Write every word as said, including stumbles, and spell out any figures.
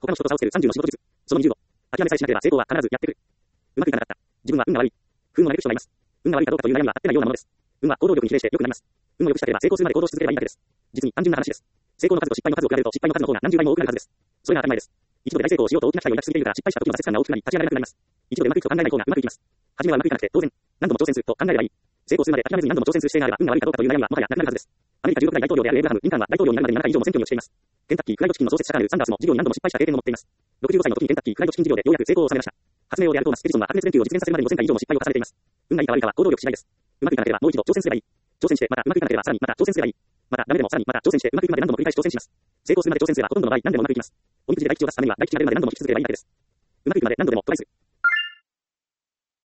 他の人と差をつけるさんじゅうの仕事術。そのにじゅうを。諦めさえしなければ成功は必ずやってくる。うまくいかなかった。自分は運が悪い。不運を招く人がいます。運が悪いかどうかという悩みは合ってないようなものです。運は行動力に比例して良くなります。運を良くしたければ成功するまで行動し続ければいいだけです。実に単純な話です。成功の数と失敗の数を比べると失敗の数の方が何十倍も多くなるはずです。それが当たり前です。一度で大成功をしようと大きな期待を抱き続けるから失敗した時の挫折感が大きくなり立ち上がれなくなります。一度でうまくいくと考えない方がうまくいきます。初めはうまくいかなくて当然。何度も挑戦すると考えればいい。成功するまで諦めずに何度も挑戦する姿勢があれば運が悪いかどうかという悩みはもはやなくなるはずです。アメリカじゅうろくだい大統領であるエイブラハム・リンカーンは大統領になるまでにななかい以上も選挙に落ちています。ケンタッキーフライドチキンの創設者であるサンダースも事業に何度も失敗した経験を持っています。ろくじゅうごさいの時にケンタッキーフライドチキン事業でようやく成功を収めました。発明王であるトーマス・エジソンは白熱電球を実現させるまでにごせんかい以上も失敗を重ねています。運がいいか悪いかは行動力次第です。うまくいかなければもう一度挑戦すればいい。挑戦してまたうまくいかなければさらにまた挑戦すればいい。またダメでもさらにまた挑戦してうまくいくまで何度も繰り返し挑戦します。成功するまで挑戦すればほとんどの場合何でもうまくいきます。おみくじで大吉を出すためには大吉までるまで何度も引き続ければいいだけです。うまくいくまで何度でもトライする。